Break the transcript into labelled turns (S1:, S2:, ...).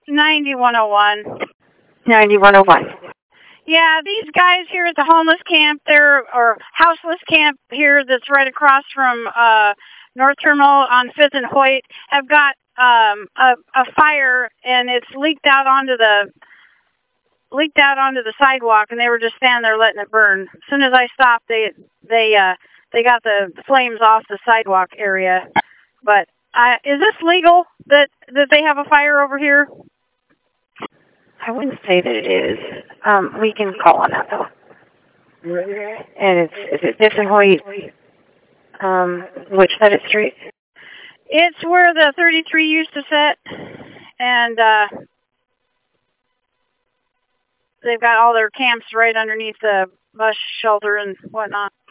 S1: 9101.
S2: 9101.
S1: Yeah, these guys here at the homeless camp or houseless camp here that's right across from North Terminal on 5th and Hoyt have got a fire, and it's leaked out onto the sidewalk, and they were just standing there letting it burn. As soon as I stopped, they got the flames off the sidewalk area. But is this legal that they have a fire over here?
S2: I wouldn't say that it is. We can call on that though. And is it 5th and Hoyt? Which side of the street?
S1: It's where the 33 used to sit, and they've got all their camps right underneath the bus shelter and whatnot.